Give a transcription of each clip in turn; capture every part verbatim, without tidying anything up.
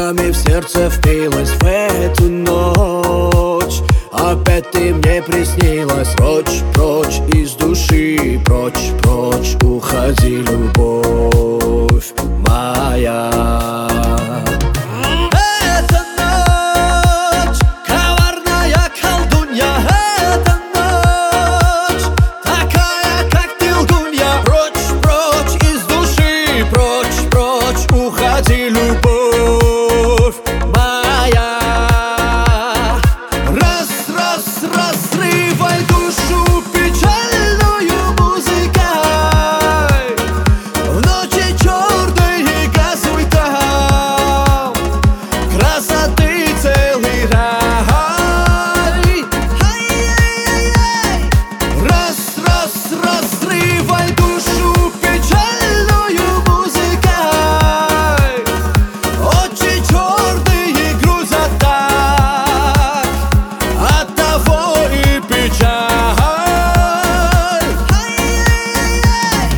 Ногами в сердце впилась в эту ночь. Опять ты мне приснилась. Прочь, прочь из души, прочь, прочь уходи, любовь моя. Эта ночь, коварная колдунья. Эта ночь, такая, как ты, лгунья. Прочь, прочь из души, прочь, прочь уходи, любовь моя. Раз, раз, разрывай душу печальную музыкой. В ночи черной газуй там красоты целый рай. Ай-яй-яй-яй. Раз, раз, разрывай душу печальную музыкой. Очи черные грузят так, оттого и печаль. Ай-яй-яй-яй.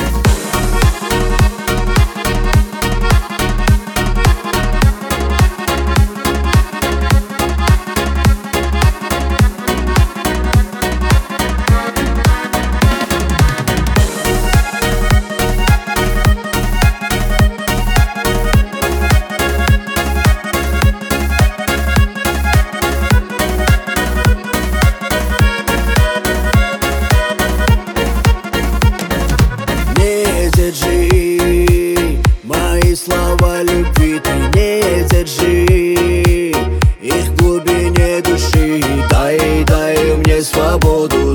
Не держи мои слова любви, ты не держи их в глубине души. Дай, дай мне свободу,